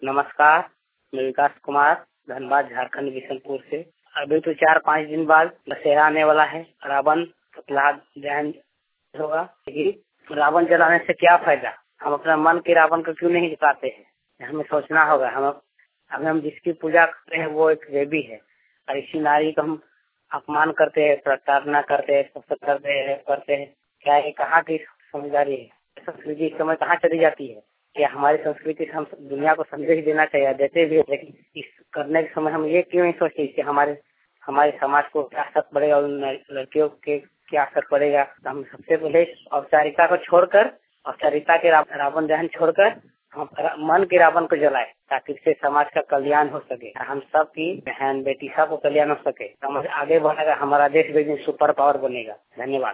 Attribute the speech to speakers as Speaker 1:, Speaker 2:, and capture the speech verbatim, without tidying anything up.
Speaker 1: नमस्कार, मैं विकास कुमार धनबाद झारखंड बिशनपुर से। अभी तो चार पाँच दिन बाद दशहरा आने वाला है। रावण पुतला दहन होगा। रावण जलाने से क्या फायदा? हम अपना मन के रावण को क्यों नहीं जिताते हैं? हमें सोचना होगा। हम अब हम जिसकी पूजा करते हैं वो एक देवी है, और इसी नारी को हम अपमान करते हैं, प्रताड़ना करते हैं, सब करते हैं करते हैं क्या ये कहाँ की समझदारी है? संस्कृति इस समय कहाँ चली जाती है? क्या हमारी संस्कृति हम दुनिया को संदेश देना चाहिए, देते भी, लेकिन इस करने के समय हम ये क्यों नहीं सोचते कि हमारे हमारे समाज को क्या असर पड़ेगा, उन लड़कियों के क्या असर पड़ेगा। तो हम सबसे पहले औपचारिकता को छोड़कर, औपचारिकता के रावण दहन छोड़कर हम मन के रावण को जलाए, ताकि इससे समाज का कल्याण हो सके, हम सब की बहन बेटी सब को कल्याण हो सके, समाज आगे बढ़ेगा, हमारा देश भी सुपर पावर बनेगा। धन्यवाद।